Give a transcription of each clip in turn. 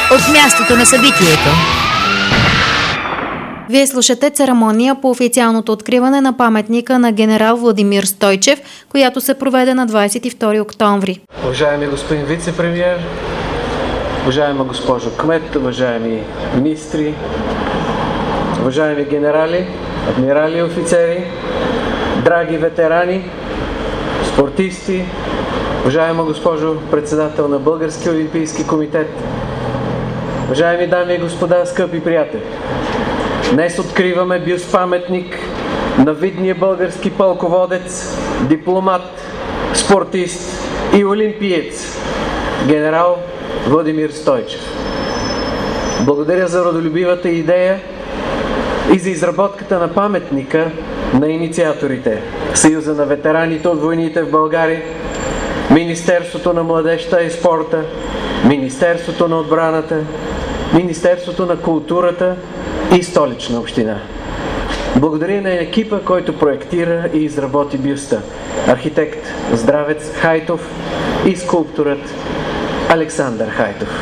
от мястото на събитието. Вие слушате церемония по официалното откриване на паметника на генерал Владимир Стойчев, която се проведе на 22 октомври. Уважаеми господин вице-премиер, уважаема госпожо кмет, уважаеми министри, уважаеми генерали, адмирали и офицери, драги ветерани, спортисти, уважаема госпожо председател на Българския олимпийски комитет, уважаеми дами и господа, скъпи приятели! Днес откриваме бюст-паметник на видния български пълководец, дипломат, спортист и олимпиец, генерал Владимир Стойчев. Благодаря за родолюбивата идея и за изработката на паметника на инициаторите: Съюза на ветераните от войните в България, Министерството на младежта и спорта, Министерството на отбраната, Министерството на културата и Столична община. Благодаря на екипа, който проектира и изработи бюста: архитект Здравец Хайтов и скулпторът Александър Хайтов.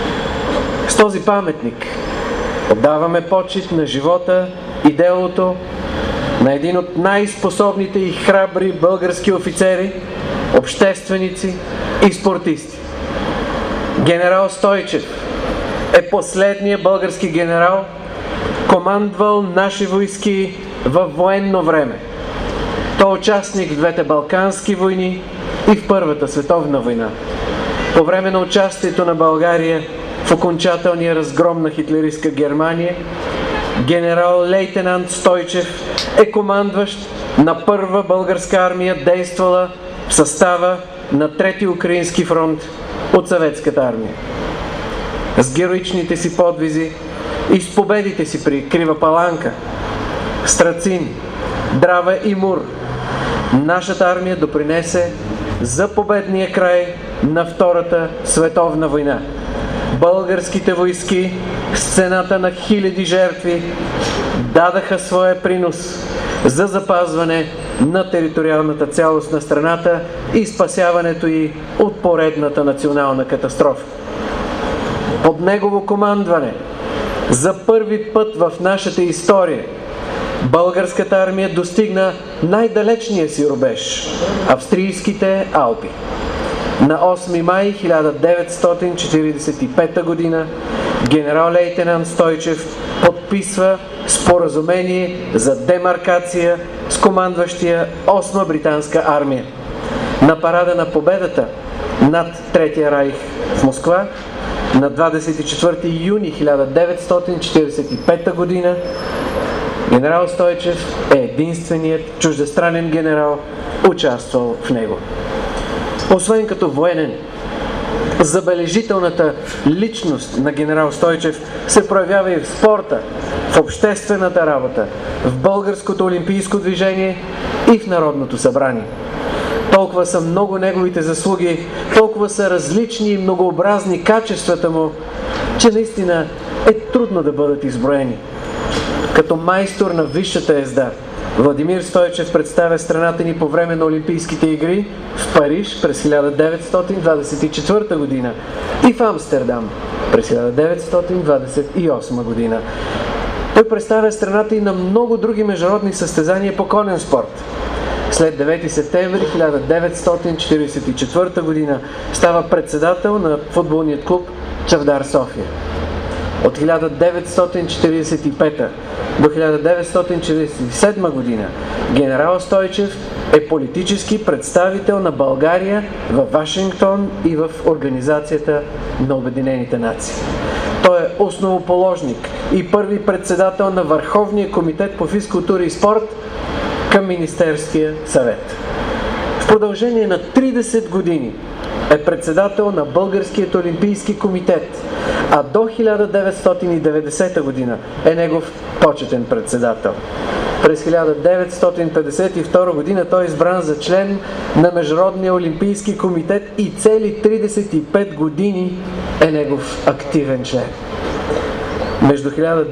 С този паметник отдаваме почит на живота и делото на един от най-способните и храбри български офицери, общественици и спортисти. Генерал Стойчев е последният български генерал, командвал наши войски във военно време. Той е участник в двете Балкански войни и в Първата световна война. По време на участието на България в окончателния разгром на хитлеристка Германия, генерал-лейтенант Стойчев е командващ на Първа българска армия, действала в състава на Трети украински фронт от Съветската армия. С героичните си подвизи и с победите си при Крива Паланка, Страцин, Драва и Мур, нашата армия допринесе за победния край на Втората световна война. Българските войски с цената на хиляди жертви дадаха своя принос за запазване на териториалната цялост на страната и спасяването й от поредната национална катастрофа. Под негово командване за първи път в нашата история българската армия достигна най-далечния си рубеж – австрийските Алпи. На 8 май 1945 г. генерал-лейтенант Стойчев подписва споразумение за демаркация с командващия 8-ма британска армия. На парада на победата над Третия райх в Москва на 24 юни 1945 г. генерал Стойчев е единственият чуждестранен генерал, участвал в него. Освен като военен, забележителната личност на генерал Стойчев се проявява и в спорта, в обществената работа, в българското олимпийско движение и в Народното събрание. Толкова са много неговите заслуги, толкова са различни и многообразни качествата му, че наистина е трудно да бъдат изброени. Като майстор на висшата езда, Владимир Стойчев представя страната ни по време на Олимпийските игри в Париж през 1924 г. и в Амстердам през 1928 г. Той представя страната и на много други международни състезания по конен спорт. След 9 септември 1944 г. става председател на футболният клуб Чавдар София. От 1945 до 1947 г. генерал Стойчев е политически представител на България във Вашингтон и в Организацията на Обединените нации. Той е основоположник и първи председател на Върховния комитет по физкултура и спорт към Министерския съвет. В продължение на 30 години е председател на Българският олимпийски комитет, а до 1990 г. е негов почетен председател. През 1952 г. той е избран за член на Международния олимпийски комитет и цели 35 години е негов активен член. Между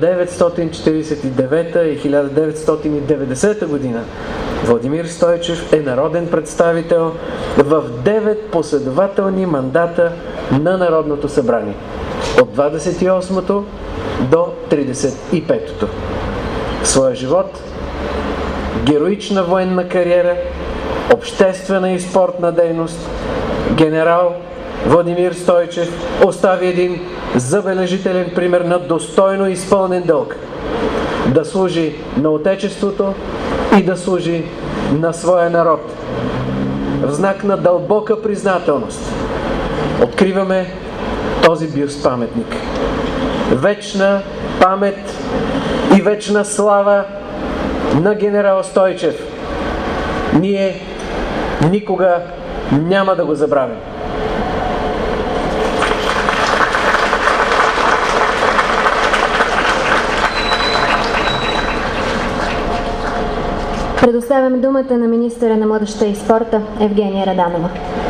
1949 и 1990 г. Владимир Стойчев е народен представител в 9 последователни мандата на Народното събрание. от 28-то до 35-то. В своя живот, героична военна кариера, обществена и спортна дейност, генерал Владимир Стойчев остави един забележителен пример на достойно изпълнен дълг да служи на Отечеството и да служи на своя народ. В знак на дълбока признателност откриваме този бюст паметник. Вечна памет и вечна слава на генерал Стойчев. Ние никога няма да го забравим. Предоставям думата на министъра на младежта и спорта Евгения Раданова.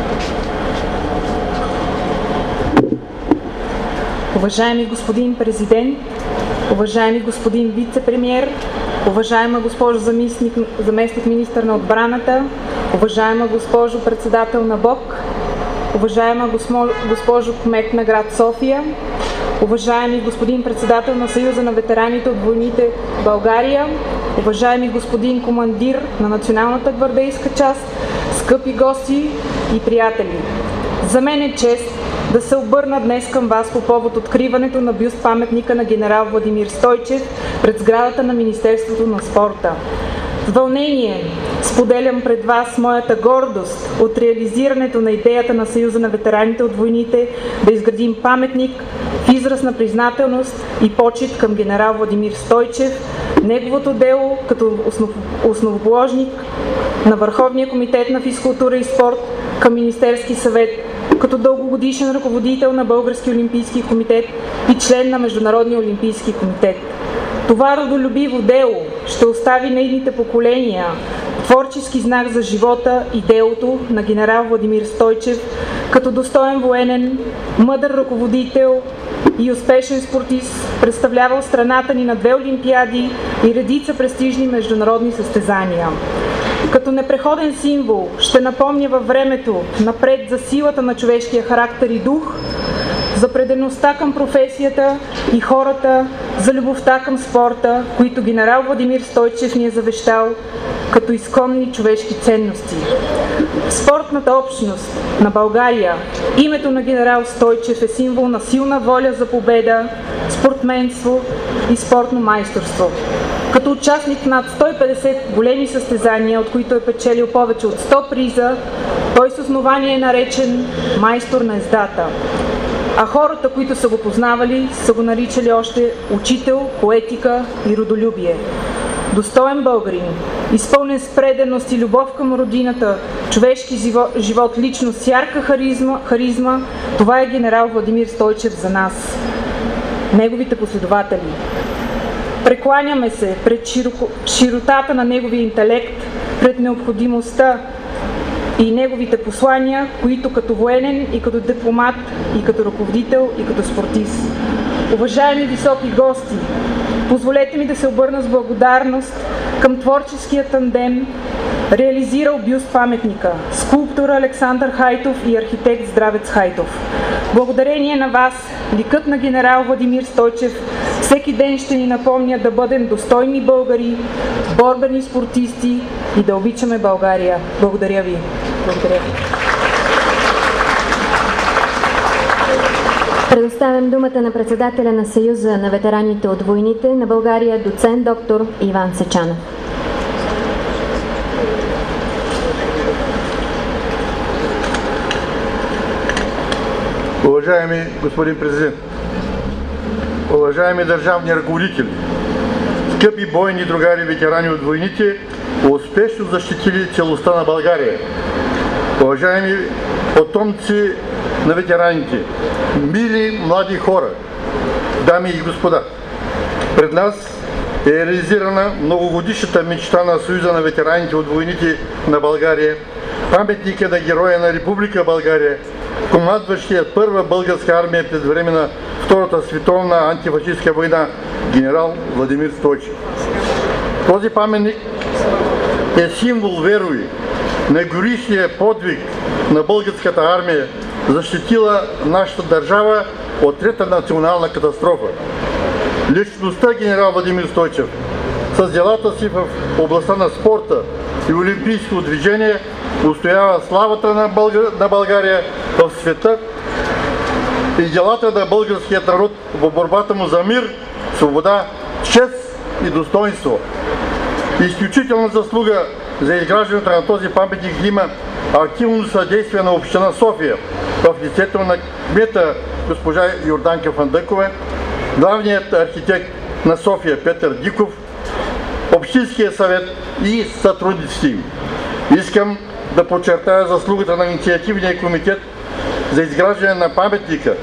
Уважаеми господин президент, уважаеми господин вице-премиер, уважаема госпожо заместник министър на отбраната, уважаема госпожо председател на БОК, уважаема госпожо кмет на град София, уважаеми господин председател на Съюза на ветераните от войните в България, уважаеми господин командир на Националната гвардейска част, скъпи гости и приятели! За мен е чест да се обърна днес към вас по повод откриването на бюст паметника на генерал Владимир Стойчев пред сградата на Министерството на спорта. С вълнение споделям пред вас моята гордост от реализирането на идеята на Съюза на ветераните от войните да изградим паметник в израз на признателност и почит към генерал Владимир Стойчев, неговото дело като основоположник на Върховния комитет на физкултура и спорт към Министерски съвет, като дългогодишен ръководител на Българския олимпийски комитет и член на Международния олимпийски комитет. Това родолюбиво дело ще остави на идните поколения творчески знак за живота и делото на генерал Владимир Стойчев като достоен военен, мъдър ръководител и успешен спортист, представлявал страната ни на 2 олимпиади и редица престижни международни състезания. Като непреходен символ ще напомня във времето напред за силата на човешкия характер и дух, за предаността към професията и хората, за любовта към спорта, които генерал Владимир Стойчев ни е завещал като изконни човешки ценности. В спортната общност на България името на генерал Стойчев е символ на силна воля за победа, спортменство и спортно майсторство. Като участник в над 150 големи състезания, от които е печелил повече от 100 приза, той с основание е наречен майстор на ездата. А хората, които са го познавали, са го наричали още учител по етика и родолюбие. Достоен българин, изпълнен с преданост и любов към родината, човешки живот, личност с ярка харизма, това е генерал Владимир Стойчев за нас, неговите последователи. Прекланяме се пред широтата на неговия интелект, пред необходимостта и неговите послания, които като военен и като дипломат, и като ръководител, и като спортист. Уважаеми високи гости, позволете ми да се обърна с благодарност към творческия тандем, реализирал бюст паметника, скулптор Александър Хайтов и архитект Здравец Хайтов. Благодарение на вас, ликът на генерал Владимир Стойчев всеки ден ще ни напомня да бъдем достойни българи, борбени спортисти и да обичаме България. Благодаря ви. Благодаря ви. Предоставям думата на председателя на Съюза на ветераните от войните на България, доцент доктор Иван Сечанов. Уважаеми господин президент, уважаеми държавни ръководители, скъпи бойни другари ветерани от войните, успешно защитили целостта на България, уважаеми потомци на ветераните, мили млади хора, дами и господа, пред нас е реализирана многогодишната мечта на Съюза на ветераните от войните на България, паметника на героя на Република България, командващият първа българска армия през време на Втората световна антифашистска война, генерал Владимир Стойчев. Този паметник е символ, верои, на героичния подвиг на българската армия, защитила нашата държава от трета национална катастрофа. Личността генерал Владимир Стойчев с делата си в областта на спорта и олимпийското движение устоява славата на България в света и делата на българският народ в борбата му за мир, свобода, чест и достоинство. Изключителна заслуга за изграждането на този паметник има активно съдействие на община София в лицето на кмета госпожа Йорданка Фандъкова, главният архитект на София Петър Диков, Общинския съвет и сътрудниците им. Искам да подчертая заслугата на инициативния комитет за изграждане на паметника,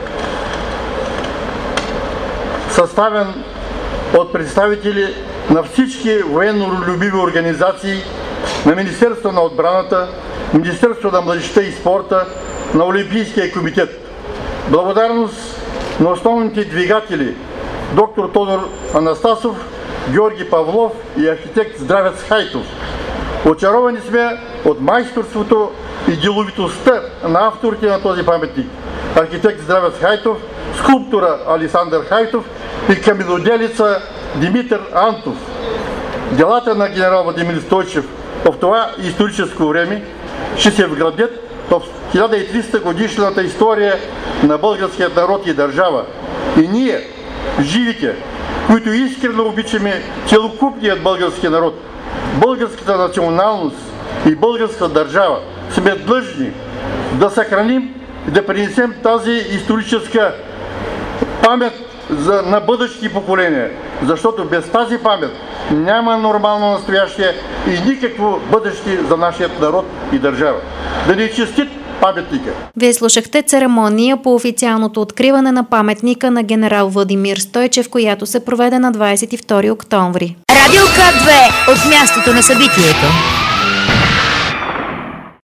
съставен от представители на всички военно-любиви организации, на Министерството на отбраната, Министерството на младежта и спорта, на Олимпийския комитет. Благодарност на основните двигатели доктор Тодор Анастасов, Георги Павлов и архитект Здравец Хайтов. Очаровани сме от майсторството и деловитостта на авторите на този паметник. Архитект Здравец Хайтов, скулптора Александър Хайтов и каменоделица Димитър Антов. Делата на генерал Владимир Стойчев в това историческо време ще се вградят в 1300 годишната история на българският народ и държава. И ние, живите, които искрено обичаме целокупният български народ, българската националност и българската държава, сме длъжни да съхраним и да принесем тази историческа памет на бъдещи поколения. Защото без тази памет няма нормално настоящее и никакво бъдеще за нашия народ и държава. Да ни честит паметника! Вие слушахте церемония по официалното откриване на паметника на генерал Владимир Стойчев, която се проведе на 22 октомври. Радио К2 от мястото на събитието.